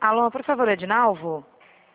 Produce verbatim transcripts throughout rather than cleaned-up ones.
Alô, por favor, Edinalvo?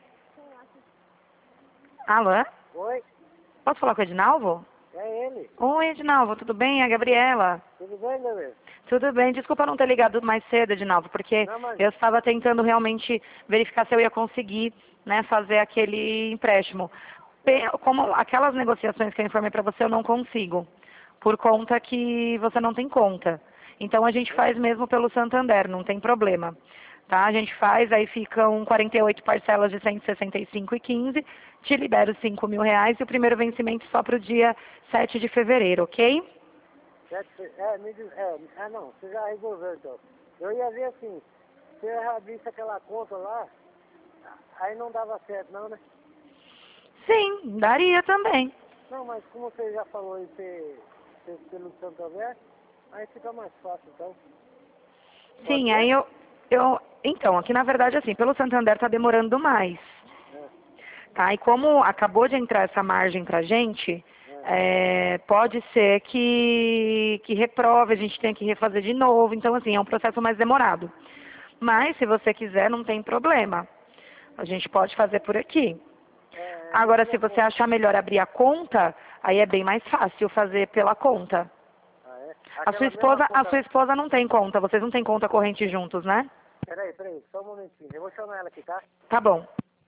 Alô? Oi, Posso falar com o Edinalvo? é ele. Oi, Edinalvo, tudo bem? É a Gabriela. Tudo bem, Gabriel? Tudo bem, desculpa não ter ligado mais cedo, Edinalvo, porque Não, mas... eu estava tentando realmente verificar se eu ia conseguir, né, fazer aquele empréstimo. Pe- Como aquelas negociações que eu informei para você, eu não consigo, por conta que você não tem conta. Então a gente faz mesmo pelo Santander, não tem problema. Tá? A gente faz, aí ficam quarenta e oito parcelas de cento e sessenta e cinco e quinze, te libero cinco mil reais e o primeiro vencimento só para o dia sete de fevereiro, ok? Sete- É, me diz... É, ah, não, você já resolveu, então. Eu ia ver assim, se eu abrisse aquela conta lá, aí não dava certo, não, né? Sim, daria também. Não, mas como você já falou em ser, ser pelo Santander, aí fica mais fácil, então. Pode Sim, ser? aí eu, eu... Então, aqui na verdade, assim, pelo Santander tá demorando mais. É, Tá? E como acabou de entrar essa margem pra gente, é. é, pode ser que, que reprove, a gente tenha que refazer de novo. Então, assim, é um processo mais demorado. Mas, se você quiser, não tem problema. A gente pode fazer por aqui. É, me Agora, diz se uma você coisa. achar melhor abrir a conta, aí é bem mais fácil fazer pela conta. Ah, é? A sua Aquela mesma esposa, a sua conta... esposa não tem conta, vocês não têm conta corrente juntos, né? Peraí, peraí, só um momentinho. Eu vou chamar ela aqui, tá? Tá bom.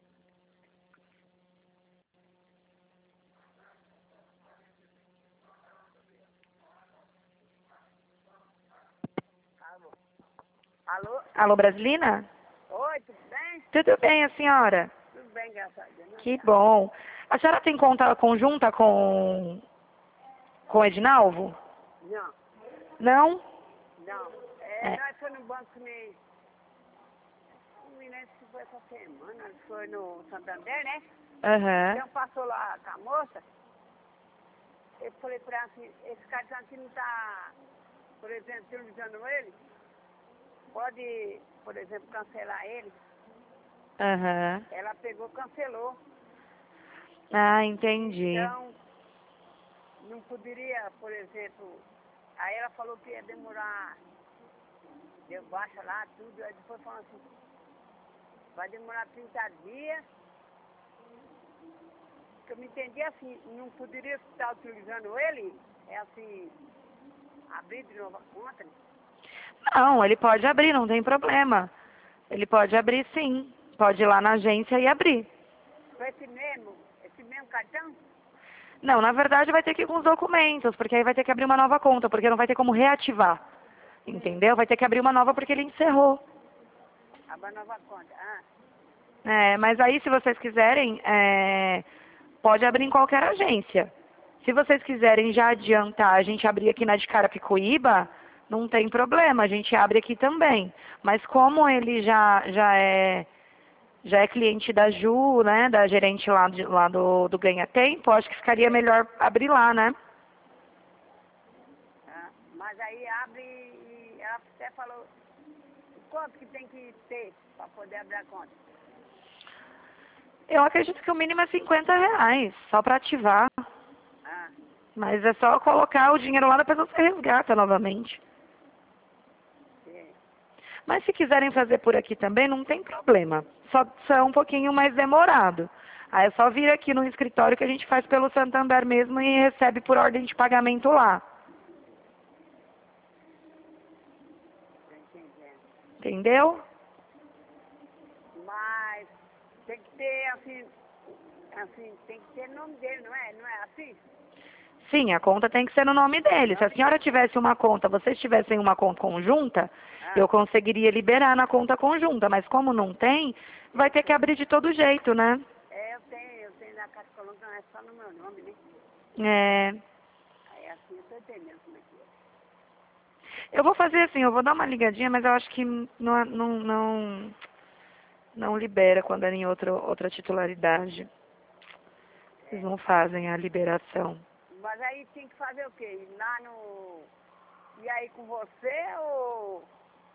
Alô? Alô, Brasilina? Oi, tudo bem? Tudo bem, a senhora? Tudo bem, graças a Deus. Que bom. A senhora tem conta conjunta com com o Edinalvo? Não, Não? não. É, É. nós foi no banco nem... Não me lembro se foi essa semana, nós foi no Santander, né? Aham. Então passou lá com a moça, eu falei pra ela assim, esse cartão aqui não tá, por exemplo, utilizando ele, pode, por exemplo, cancelar ele. Aham. Ela pegou, cancelou. Ah, entendi. Então, não poderia, por exemplo, aí ela falou que ia demorar, deu baixa lá, tudo, aí depois falou assim, vai demorar trinta dias, que eu me entendi assim, não poderia estar utilizando ele, é assim, abrir de novo a conta, né? Não, ele pode abrir, não tem problema. Ele pode abrir sim. Pode ir lá na agência e abrir. Com esse mesmo, esse mesmo cartão? Não, na verdade vai ter que ir com os documentos, porque aí vai ter que abrir uma nova conta, porque não vai ter como reativar. Entendeu? Vai ter que abrir uma nova porque ele encerrou. Abra nova conta. Ah, É, mas aí se vocês quiserem, é, pode abrir em qualquer agência. Se vocês quiserem já adiantar, a gente abrir aqui na de Carapicuíba, não tem problema, a gente abre aqui também. Mas como ele já, já é já é cliente da Ju, né, da gerente lá, de, lá do, do Ganha Tempo, acho que ficaria melhor abrir lá, né? ah, mas aí abre e ela até falou quanto que tem que ter para poder abrir a conta. Eu acredito que o mínimo é cinquenta reais, só para ativar. Ah, Mas é só colocar o dinheiro lá, depois você resgata novamente. sim. Mas se quiserem fazer por aqui também, não tem problema. Só, só é um pouquinho mais demorado. Aí é só vir aqui no escritório que a gente faz pelo Santander mesmo e recebe por ordem de pagamento lá. Tô entendendo. Entendeu? Mas tem que ter assim, assim, tem que ter nome dele, não é? Não é assim? Sim, a conta tem que ser no nome dele. Se a senhora tivesse uma conta, vocês tivessem uma conta conjunta, Ah, eu conseguiria liberar na conta conjunta. Mas como não tem, vai ter que abrir de todo jeito, né? é, eu tenho, eu tenho na Caixa Econômica, não é só no meu nome, né? É, Aí assim eu tô entendendo como é que é. eu vou fazer assim, eu vou dar uma ligadinha, mas eu acho que não, não, não, não libera quando é em outra, outra titularidade. Eles É. não fazem a liberação. Mas aí tem que fazer o quê? Ir lá no... E aí com você ou...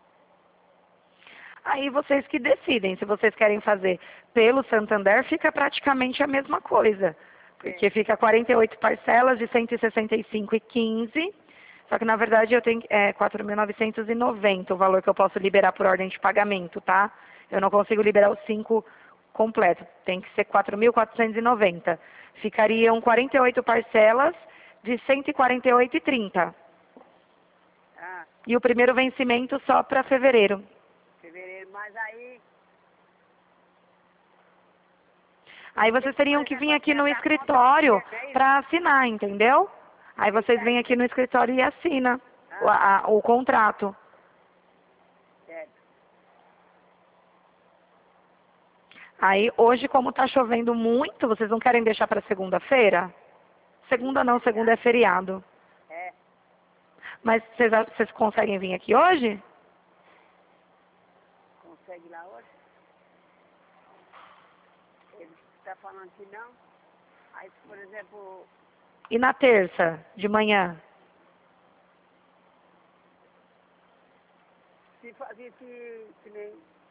Aí vocês que decidem, se vocês querem fazer pelo Santander, fica praticamente a mesma coisa. Porque É. fica quarenta e oito parcelas de cento e sessenta e cinco e quinze. Só que na verdade eu tenho é, quatro mil novecentos e noventa o valor que eu posso liberar por ordem de pagamento, tá? Eu não consigo liberar os cinco completo. Tem que ser quatro mil quatrocentos e noventa. Ficariam quarenta e oito parcelas de cento e quarenta e oito reais e trinta centavos. Ah, E o primeiro vencimento só para fevereiro. fevereiro, mas aí... Aí vocês teriam que vir aqui no escritório para assinar, entendeu? Aí vocês vêm aqui no escritório e assinam o, a- o contrato. Certo. Aí hoje, como está chovendo muito, vocês não querem deixar para segunda-feira? Segunda não, segunda é feriado. É. Mas vocês, vocês conseguem vir aqui hoje? Consegue lá hoje? Ele está falando que não. Aí, por exemplo, E na terça, de manhã? se fazia que, que nem...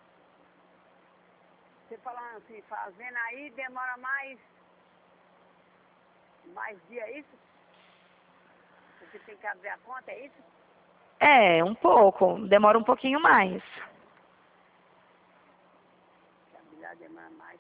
Você falando assim, fazendo aí, demora mais... Mais dia, é isso? Porque tem que abrir a conta, é isso? É, um pouco. Demora um pouquinho mais. Se abrir lá, demora mais.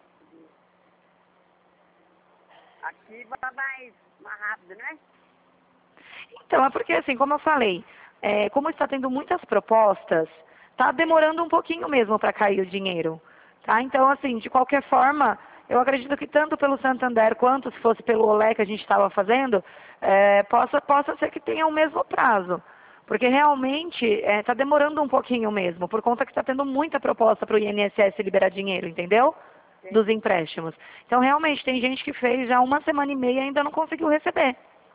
Aqui vai mais, mais rápido, né? Então, é porque assim, como eu falei, é, como está tendo muitas propostas, está demorando um pouquinho mesmo para cair o dinheiro. Tá? Então, assim, de qualquer forma, eu acredito que tanto pelo Santander quanto se fosse pelo Olé que a gente estava fazendo, é, possa, possa ser que tenha o mesmo prazo. Porque realmente está demorando um pouquinho mesmo, por conta que está tendo muita proposta para o I N S S liberar dinheiro, entendeu? Sim. Dos empréstimos. Então, realmente, tem gente que fez já uma semana e meia e ainda não conseguiu receber.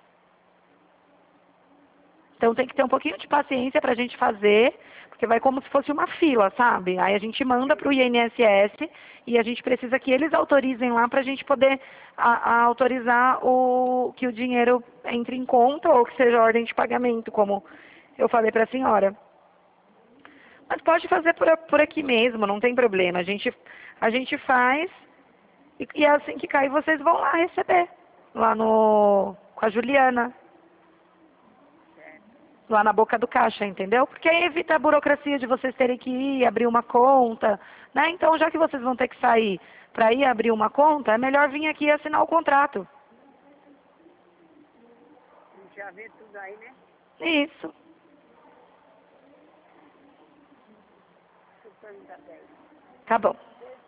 Então tem que ter um pouquinho de paciência para a gente fazer, porque vai como se fosse uma fila, sabe? Aí a gente manda para o I N S S e a gente precisa que eles autorizem lá para a gente poder a, a autorizar o, que o dinheiro entre em conta ou que seja ordem de pagamento, como eu falei para a senhora. Mas pode fazer por, por aqui mesmo, não tem problema. A gente, a gente faz e, e assim que cair vocês vão lá receber, lá no, com a Juliana. Lá na boca do caixa, entendeu? Porque aí evita a burocracia de vocês terem que ir abrir uma conta, né? Então, já que vocês vão ter que sair para ir abrir uma conta, é melhor vir aqui e assinar o contrato. A gente já vê tudo aí, né? Isso. Deixa eu perguntar pra ele. Tá bom.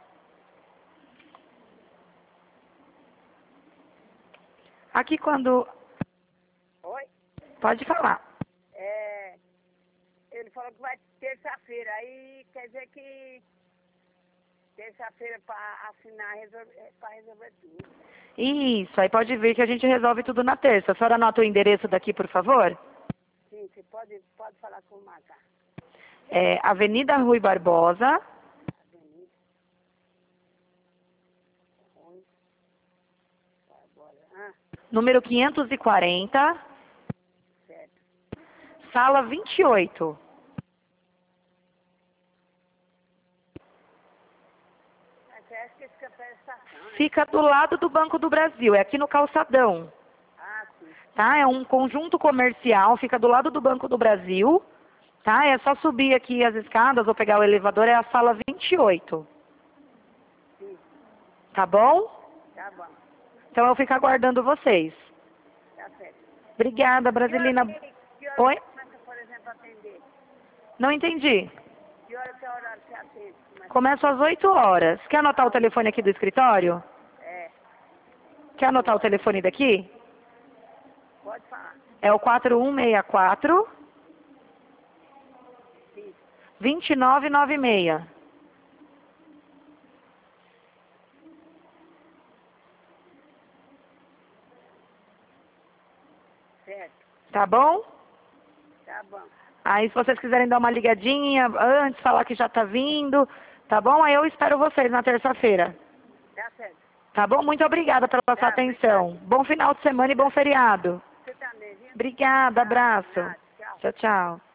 Aqui quando... Oi? Pode falar. É, ele falou que vai terça-feira, aí quer dizer que terça-feira para assinar, resolver, para resolver tudo. Isso, aí pode vir que a gente resolve tudo na terça. A senhora anota o endereço daqui, por favor? Sim, você pode, pode falar com o Marcar. É Avenida Rui Barbosa, Avenida. Rui. Barbosa. Ah, número quinhentos e quarenta, certo. sala vinte e oito. Você acha que fica perto da estação, né? Fica do lado do Banco do Brasil, é aqui no Calçadão. Ah, sim. Tá? É um conjunto comercial, fica do lado do Banco do Brasil, tá? É só subir aqui as escadas ou pegar o elevador, é a sala vinte e oito. Sim, Tá bom? tá bom. Então eu fico aguardando vocês. Tá certo. Obrigada, Brasilina. Que hora, que, que hora Oi? você começa, por exemplo, a atender? Não entendi. Que hora que é o horário que você atende? Começa- Começo às oito horas. Quer anotar o telefone aqui do escritório? É, Quer anotar o telefone daqui? pode falar. É o quatro um seis quatro, Sim, dois nove nove seis. certo. Tá bom? Tá bom. Aí se vocês quiserem dar uma ligadinha antes, falar que já tá vindo, tá bom? Aí eu espero vocês na terça-feira. Tá certo. Tá bom? Muito obrigada pela sua Tá, atenção. Bom final de semana e bom feriado. Você também, viu? Obrigada, abraço. Nada, tchau. Tchau, tchau.